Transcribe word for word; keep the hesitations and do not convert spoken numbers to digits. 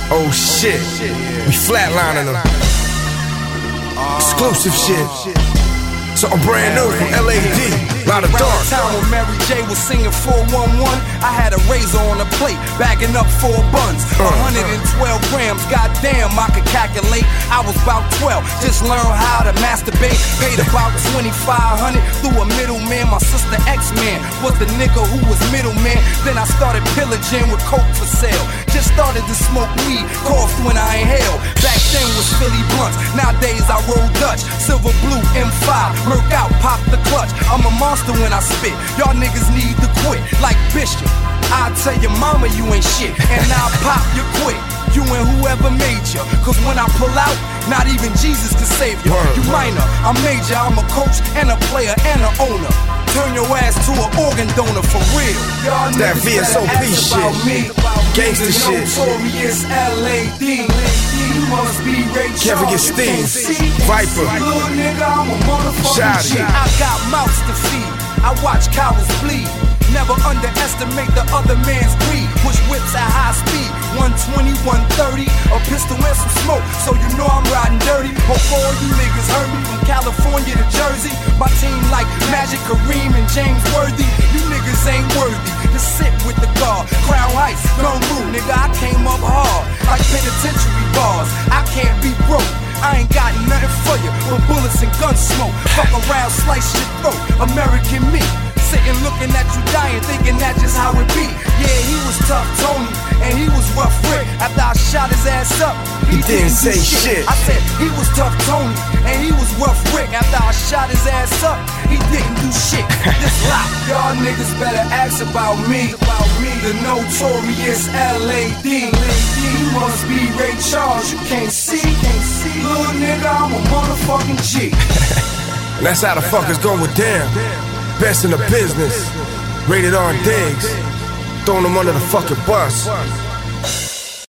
Oh shit, we flatlining them. Exclusive shit. Something brand new from L A D. Lot of dark. Time when Mary J was singing four one one, I had a razor on the plate, bagging up four buns. one hundred twelve grams, goddamn, I could calculate. I was about twelve, just learned how to masturbate. Paid about twenty-five hundred through a middleman. My sister X-Man was the nigga who was middleman. Then I started pillaging with coke for sale. Just started to smoke weed, coughed when I inhaled. Back then was Philly blunts, nowadays I roll Dutch. Silver blue M five, murk out, pop the clutch. I'm a monster when I spit, y'all niggas need to quit. Like Bishop, I'll tell your mama you ain't shit, and I'll pop you quick. You and whoever made you, cause when I pull out, not even Jesus can save you. You minor, I'm major, I'm a coach and a player and a owner. Turn your ass to an organ donor for real. Y'all that V S O P shit, gangsta shit. Notorious L A D. You must be Ray Kevin get Steve, Viper, Shotty. I got mouths to feed, I watch cowards bleed. Never underestimate the other man's greed. Push whips at high speed, one twenty, one thirty, a pistol and some smoke, so you know I'm riding dirty. Hope all you niggas heard me from California to Jersey. My team like Magic, Kareem, and James Worthy. You niggas ain't worthy to sit with the guard. Crown Heights, gun rule, nigga, I came up hard like penitentiary bars. I can't be broke, I ain't got nothing for you but bullets and gun smoke. Fuck around, slice your throat, American me. Sitting looking at you dying, thinking that's just how it be. Yeah, he was tough, Tony, and he was rough Rick. After I shot his ass up, he, he didn't, didn't say shit. shit. I said he was tough, Tony, and he was rough Rick. After I shot his ass up, he didn't do shit. This lot, y'all niggas better ask about me, about me, the notorious L A D. You must be Ray Charles, you can't see, can't see. Little nigga, I'm a motherfucking G. And that's how the fuckers go with them. Best in the business. Rated R Diggs. Throwing them under the fucking bus.